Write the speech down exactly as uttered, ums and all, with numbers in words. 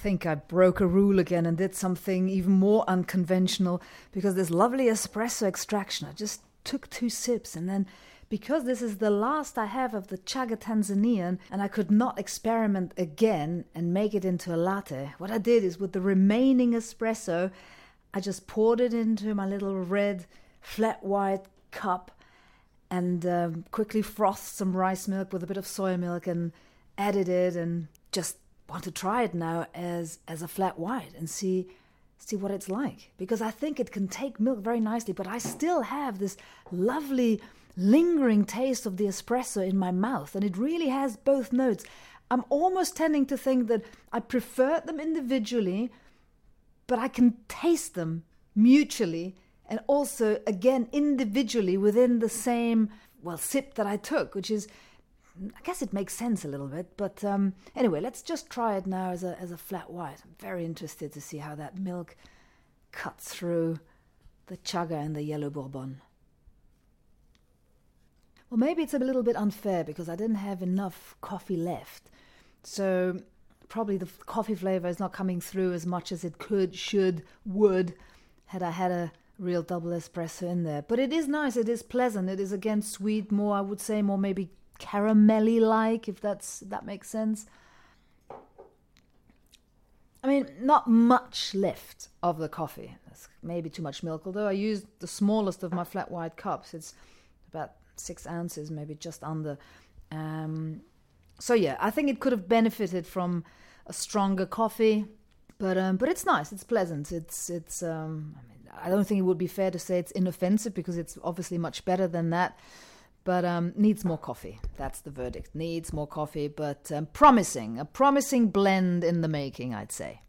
think I broke a rule again and did something even more unconventional, because this lovely espresso extraction, I just took two sips, and then because this is the last I have of the Chaga Tanzanian and I could not experiment again and make it into a latte, what I did is with the remaining espresso, I just poured it into my little red flat white cup and um, quickly frothed some rice milk with a bit of soy milk and added it, and just want to try it now as as a flat white and see see what it's like, because I think it can take milk very nicely, but I still have this lovely lingering taste of the espresso in my mouth, and it really has both notes. I'm almost tending to think that I prefer them individually, but I can taste them mutually and also again individually within the same well sip that I took, which is, I guess it makes sense a little bit, but um, anyway, let's just try it now as a as a flat white. I'm very interested to see how that milk cuts through the Chaga and the yellow Bourbon. Well, maybe it's a little bit unfair because I didn't have enough coffee left, so probably the coffee flavor is not coming through as much as it could, should, would, had I had a real double espresso in there. But it is nice, it is pleasant, it is again sweet, more, I would say, more maybe caramelly-like, if that's that makes sense. I mean, not much left of the coffee. That's maybe too much milk, although I used the smallest of my flat white cups. It's about six ounces, maybe just under. Um, so yeah, I think it could have benefited from a stronger coffee, but um, but it's nice, it's pleasant. It's it's. Um, I mean, I don't think it would be fair to say it's inoffensive because it's obviously much better than that. But um, needs more coffee. That's the verdict. Needs more coffee, but um, promising. A promising blend in the making, I'd say.